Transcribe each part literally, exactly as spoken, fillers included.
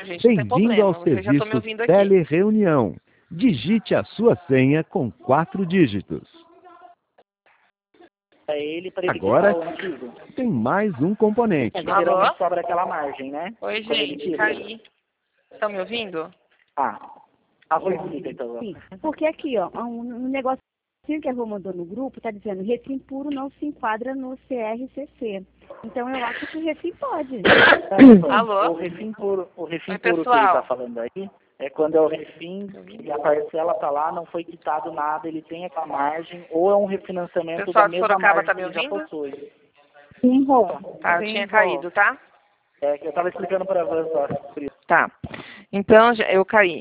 gente, não tem Bem-vindo problema. ao Vocês já estão me serviço ouvindo aqui. Telereunião. Digite a sua senha com quatro dígitos. É ele para ele Agora, quitar o antigo. tem mais um componente. É que Alô? geralmente sobra aquela margem, né? Oi, Quando ele gente, tira. caí. Estão me ouvindo? Ah, a Rô explica então. Sim, porque aqui, ó, um, um negócio que a Rô mandou no grupo está dizendo refim puro não se enquadra no C R C C. Então eu acho que o refim pode. Alô? O refim puro, o refim Oi, puro que ele pessoal. está falando aí é quando é o refim e a parcela está lá, não foi quitado nada, ele tem aquela margem, ou é um refinanciamento Pessoal da de mesma Sorocaba, margem tá que me ele já ouvindo? possui. Sim, Rô. Tá, eu Sim, tinha Rô. caído, tá? É que eu estava explicando para a Van só, por isso. Tá. Então, já- eu caí.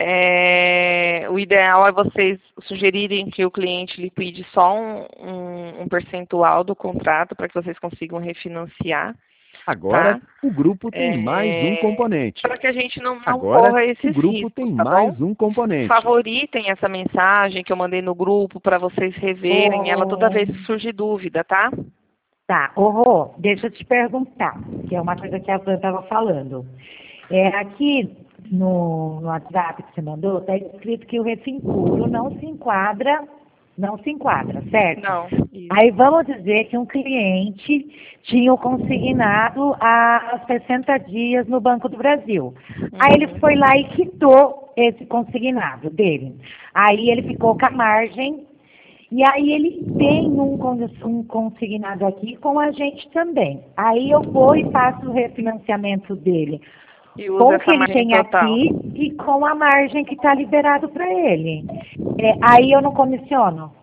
É, o ideal é vocês sugerirem que o cliente liquide só um, um, um percentual do contrato para que vocês consigam refinanciar. Agora, Tá. o grupo tem É, mais um componente. para que a gente não, não Agora, corra o esses grupo riscos, tem tá mais bom? um componente. Favoritem essa mensagem que eu mandei no grupo para vocês reverem ela toda vez que surgir dúvida, tá? Tá, ô Rô, deixa eu te perguntar, que é uma coisa que a Van estava falando. É, aqui no, no WhatsApp que você mandou, está escrito que o refim puro não se enquadra, não se enquadra, certo? Não. Isso. Aí vamos dizer que um cliente tinha o consignado há sessenta dias no Banco do Brasil. Aí ele foi lá e quitou esse consignado dele. Aí ele ficou com a margem. E aí ele tem um, con- um consignado aqui com a gente também. Aí eu vou e faço o refinanciamento dele E com usa o que essa ele margem tem total. aqui e com a margem que está liberado para ele. É, aí eu não comissiono.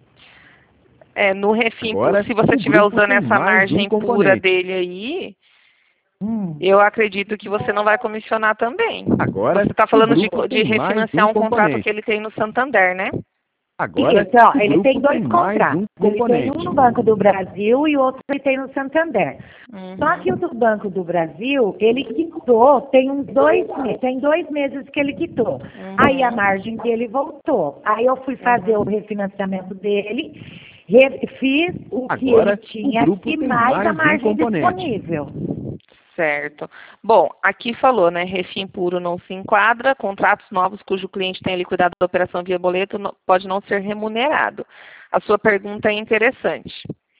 É, no refim, Agora, se você o estiver grupo usando tem essa mais margem um pura componente. dele aí, Hum. eu acredito que você não vai comissionar também. Agora, Você está o falando de, grupo de tem mais refinanciar um um contrato componente. que ele tem no Santander, né? Agora, Isso, ó, o ele grupo tem dois tem mais contratos. um Ele tem componente. um no Banco do Brasil e outro ele tem no Santander. Uhum. Só que o do Banco do Brasil, ele quitou, tem uns dois meses, tem dois meses que ele quitou. Uhum. Aí a margem dele voltou. Aí eu fui fazer Uhum. o refinanciamento dele, re- fiz o que Agora, ele tinha o grupo aqui, tem mais mais a um margem componente. disponível. Certo. Bom, aqui falou, né? Refim puro não se enquadra. Contratos novos cujo cliente tenha liquidado a operação via boleto não- pode não ser remunerado. A sua pergunta é interessante.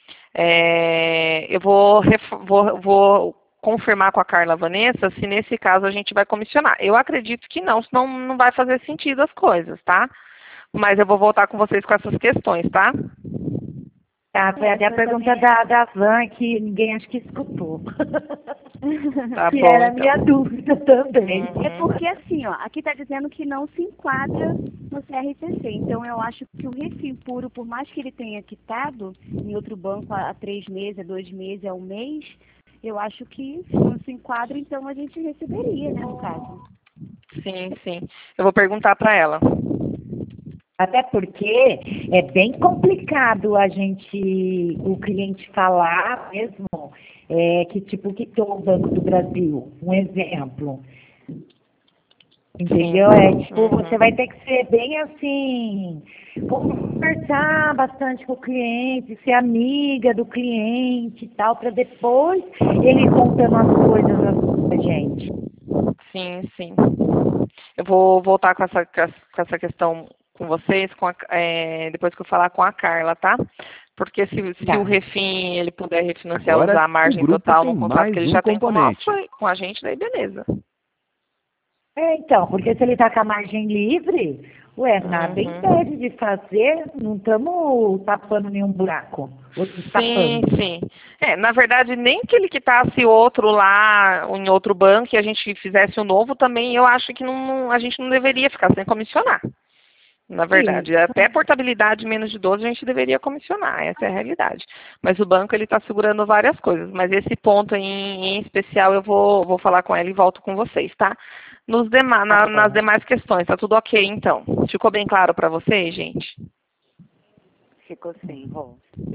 É, eu vou, ref- vou, vou confirmar com a Carla Vanessa se nesse caso a gente vai comissionar. Eu acredito que não, senão não vai fazer sentido as coisas, tá? Mas eu vou voltar com vocês com essas questões, tá? Tá, foi até a pergunta da, da Van que ninguém acho que escutou. Tá que bom, era a então. minha dúvida também. Uhum. É porque assim, ó, aqui está dizendo que não se enquadra no C R C C. Então eu acho que o refim puro, por mais que ele tenha quitado em outro banco há há três meses, há dois meses, há um mês, eu acho que se não se enquadra, então a gente receberia, né, no caso. Sim, sim. Eu vou perguntar para ela. Até porque é bem complicado a gente, o cliente falar mesmo, é, que tipo quitou o Banco do Brasil, um exemplo. Entendeu? É tipo, Uhum. você vai ter que ser bem assim, conversar bastante com o cliente, ser amiga do cliente e tal, para depois ele contando as coisas pra gente. Sim, sim. Eu vou voltar com essa, com essa questão com vocês, com a, é, depois que eu falar com a Carla, tá? Porque se, se Tá. o refim ele puder refinanciar, Agora, usar a o margem grupo total tem no contrato mais que ele um já tem com, nós, componente. com a gente, daí beleza. É, então, porque se ele está com a margem livre, ué, nada Uhum. impede de fazer, não estamos tapando nenhum buraco. Ou Sim, tapando. sim. É, na verdade, nem que ele quitasse outro lá em outro banco e a gente fizesse o novo também, eu acho que não, a gente não deveria ficar sem comissionar. Na verdade, Isso. até portabilidade menos de doze a gente deveria comissionar, essa é a realidade. Mas o banco ele está segurando várias coisas, mas esse ponto em, em especial eu vou, vou falar com ela e volto com vocês, tá? Nos dema, na, nas demais questões, tá tudo ok então? Ficou bem claro para vocês, gente? Ficou sim, Rô.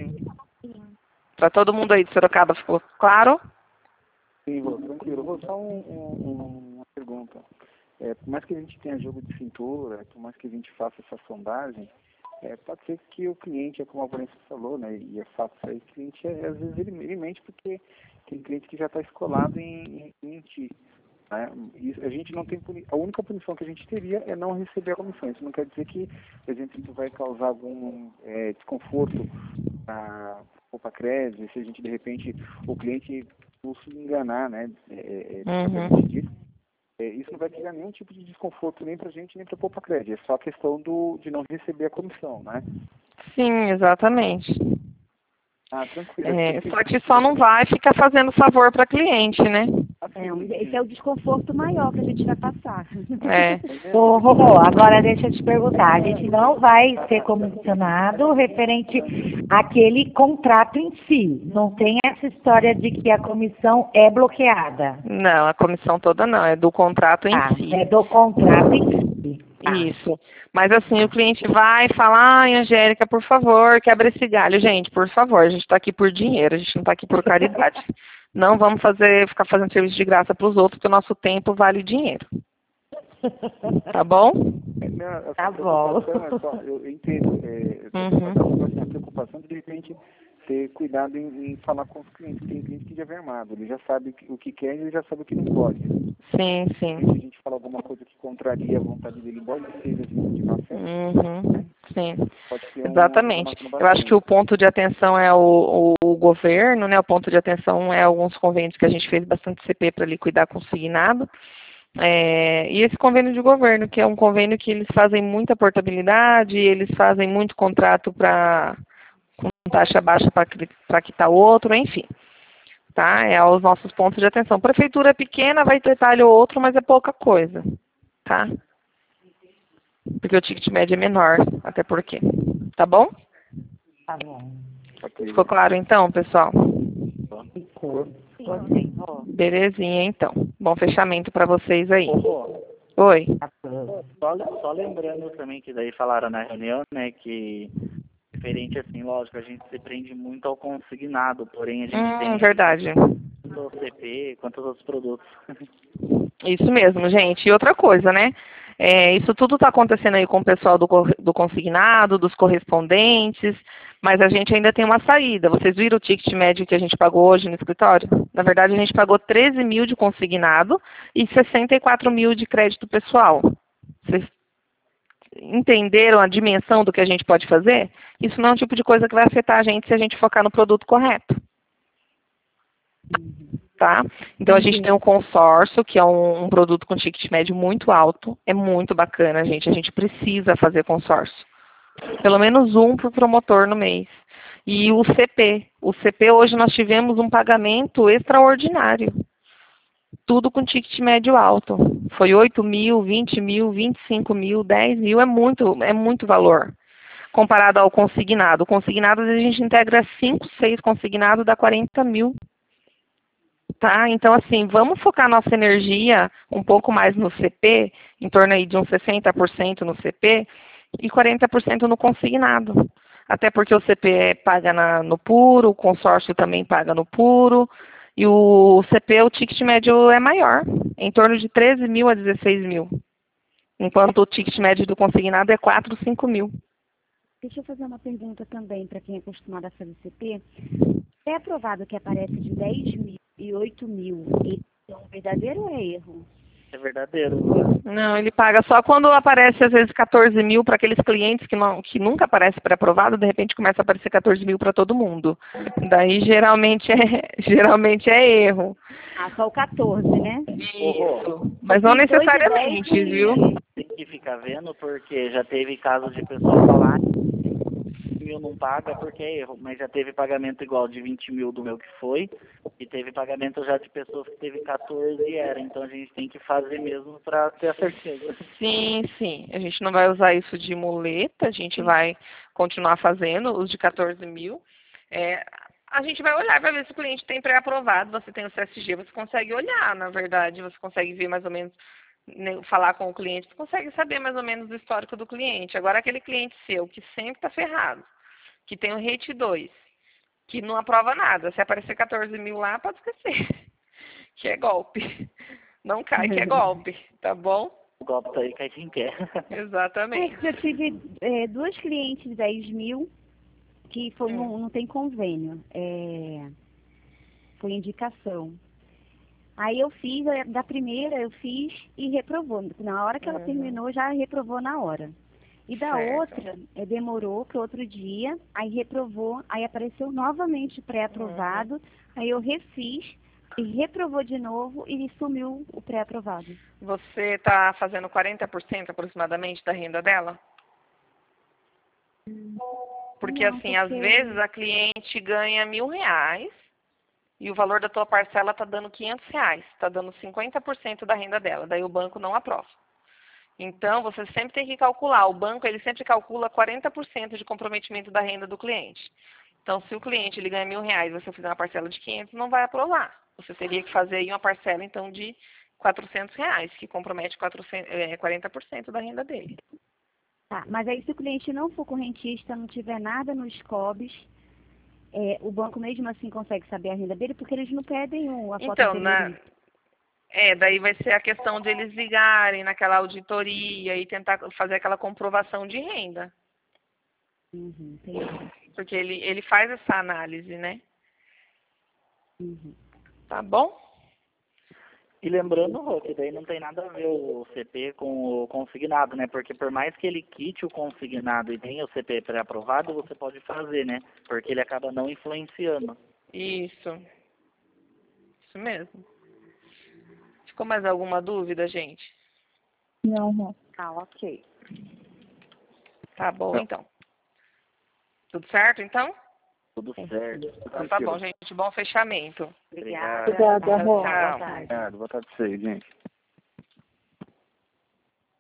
Para todo mundo aí de Sorocaba ficou claro? Sim, Rô, tranquilo. Rô, só um, um, uma pergunta. É, por mais que a gente tenha jogo de cintura, por mais que a gente faça essa sondagem, é, pode ser que o cliente, é como a Vanessa falou, né, e é fato isso aí, o cliente, é, às vezes, ele, ele mente porque tem cliente que já está escolado em, em mentir. Né? E a gente não tem puni... a única punição que a gente teria é não receber a comissão. Isso não quer dizer que a gente vai causar algum é, desconforto na Poupa Crédito, se a gente de repente o cliente nos enganar, né? É, é, Uhum. disso, é, isso não vai criar nenhum tipo de desconforto nem para a gente nem para a Poupa Crédito. É só a questão do de não receber a comissão, né? Sim, exatamente. Ah, tranquilo. É, só que só não vai ficar fazendo favor para cliente, né? É, esse é o desconforto maior que a gente vai passar. É. Ô, Rorô, agora deixa eu te perguntar, a gente não vai ser comissionado referente àquele contrato em si. Não tem essa história de que a comissão é bloqueada. Não, a comissão toda não, é do contrato em Ah, si. é do contrato em si. Ah, Isso. Mas assim, o cliente vai falar, ai, Angélica, por favor, quebra esse galho. Gente, por favor, a gente está aqui por dinheiro, a gente não está aqui por caridade. Não vamos fazer, ficar fazendo serviço de graça para os outros, porque o nosso tempo vale dinheiro. Tá bom? É, não, essa Tá preocupação bom. é só, eu, eu entendo, é, Uhum. a preocupação de, de repente ter cuidado em, em falar com os clientes. Tem cliente que já vem armado, ele já sabe o que quer e ele já sabe o que não pode. Sim, Se sim. a gente falar alguma coisa que contraria a vontade dele, embora ele seja de motivação, Uhum. Sim. pode ter um Exatamente. uma Eu acho que o ponto de atenção é o, o, o governo, né? O ponto de atenção é alguns convênios que a gente fez bastante C P para liquidar consignado. É, e esse convênio de governo, que é um convênio que eles fazem muita portabilidade, eles fazem muito contrato para com taxa baixa para quitar outro, enfim. Tá? É os nossos pontos de atenção. Prefeitura pequena vai ter detalhe ou outro, mas é pouca coisa. Tá? Porque o ticket médio é menor, até porque. Tá bom? Tá bom. Ficou claro então, pessoal? Ficou. Ficou Sim, sim. ó, Belezinha, então. Bom fechamento para vocês aí. ô, Rô, Oi. Tá bom. só, só lembrando também que daí falaram na reunião, né, que diferente assim, lógico, a gente se prende muito ao consignado, porém a gente Hum, tem verdade. tanto o C P quanto os outros produtos. Isso mesmo, gente. E outra coisa, né? É, isso tudo está acontecendo aí com o pessoal do, cor- do consignado, dos correspondentes, mas a gente ainda tem uma saída. Vocês viram o ticket médio que a gente pagou hoje no escritório? Na verdade, a gente pagou treze mil de consignado e sessenta e quatro mil de crédito pessoal. Vocês entenderam a dimensão do que a gente pode fazer? Isso não é um tipo de coisa que vai afetar a gente se a gente focar no produto correto. Tá? Então a gente tem um consórcio, que é um, um produto com ticket médio muito alto. É muito bacana, gente. A gente precisa fazer consórcio. Pelo menos um por promotor no mês. E o C P. O C P hoje nós tivemos um pagamento extraordinário. Tudo com ticket médio alto. Foi oito mil, vinte mil, vinte e cinco mil, dez mil. É muito, é muito valor. Comparado ao consignado. O consignado, às vezes, a gente integra cinco, seis consignados, dá quarenta mil. Tá? Então, assim, vamos focar nossa energia um pouco mais no C P, em torno aí de uns sessenta por cento no C P e quarenta por cento no consignado. Até porque o C P paga na, no puro, o consórcio também paga no puro, e o C P, o ticket médio é maior, em torno de treze mil a dezesseis mil. Enquanto o ticket médio do consignado é quatro, cinco mil. Deixa eu fazer uma pergunta também para quem é acostumado a fazer C P. É aprovado que aparece de dez mil e oito mil. Isso é um verdadeiro ou é erro? É verdadeiro, né? Não, ele paga só quando aparece, às vezes, quatorze mil para aqueles clientes que, não, que nunca aparece pré-aprovado, de repente começa a aparecer quatorze mil para todo mundo. Daí, geralmente é, geralmente é erro. Ah, só o quatorze, né? Isso. Mas não necessariamente, viu? Tem que ficar vendo, porque já teve casos de pessoal falar mil não paga porque é erro, mas já teve pagamento igual de vinte mil do meu que foi, e teve pagamento já de pessoas que teve quatorze e era, então a gente tem que fazer mesmo para ter a certeza. Sim, sim. A gente não vai usar isso de muleta, a gente vai continuar fazendo os de quatorze mil. É, a gente vai olhar para ver se o cliente tem pré-aprovado, você tem o C S G, você consegue olhar, na verdade, você consegue ver mais ou menos, né, falar com o cliente, você consegue saber mais ou menos o histórico do cliente. Agora, aquele cliente seu que sempre está ferrado, que tem o rate dois, que não aprova nada, se aparecer quatorze mil lá, pode esquecer, que é golpe. Não cai, que é golpe, tá bom? O golpe tá aí, cai quem quer. Exatamente. Eu tive é, duas clientes de dez mil que foi, Hum. não, não tem convênio, é, foi indicação. Aí eu fiz, a- da primeira eu fiz e reprovou. Na hora que ela Uhum. terminou, já reprovou na hora. E da Certo. outra, eh, demorou, que outro dia, aí reprovou, aí apareceu novamente pré-aprovado, aí eu refiz, e reprovou de novo e sumiu o pré-aprovado. Você está fazendo quarenta por cento aproximadamente da renda dela? Porque Não, assim, às porque- vezes a cliente ganha mil reais e o valor da tua parcela está dando quinhentos reais, está dando cinquenta por cento da renda dela, daí o banco não aprova. Então, você sempre tem que calcular. O banco, ele sempre calcula quarenta por cento de comprometimento da renda do cliente. Então, se o cliente ele ganha mil reais e você fizer uma parcela de quinhentos, não vai aprovar. Você teria que fazer aí uma parcela, então, de quatrocentos reais, que compromete quatrocentos, é, quarenta por cento da renda dele. Tá, mas aí se o cliente não for correntista, não tiver nada nos C O Bs, é, o banco mesmo assim consegue saber a renda dele, porque eles não pedem o, a foto Então, dele. na, é, daí vai ser a questão de eles ligarem naquela auditoria e tentar fazer aquela comprovação de renda. Uhum, entendi. Porque ele, ele faz essa análise, né? Uhum. Tá bom? E lembrando, Rô, que daí não tem nada a ver o C P com o consignado, né? Porque por mais que ele quite o consignado e tenha o C P pré-aprovado, você pode fazer, né? Porque ele acaba não influenciando. Isso. Isso mesmo. Ficou mais alguma dúvida, gente? Não, não. Ah, ok. Tá bom, então. Tudo certo, então? Tudo certo. Então tá bom, gente. Bom fechamento. Obrigada. Obrigada, Tchau, amor. tchau. Boa tarde. Obrigado, boa tarde pra vocês, gente.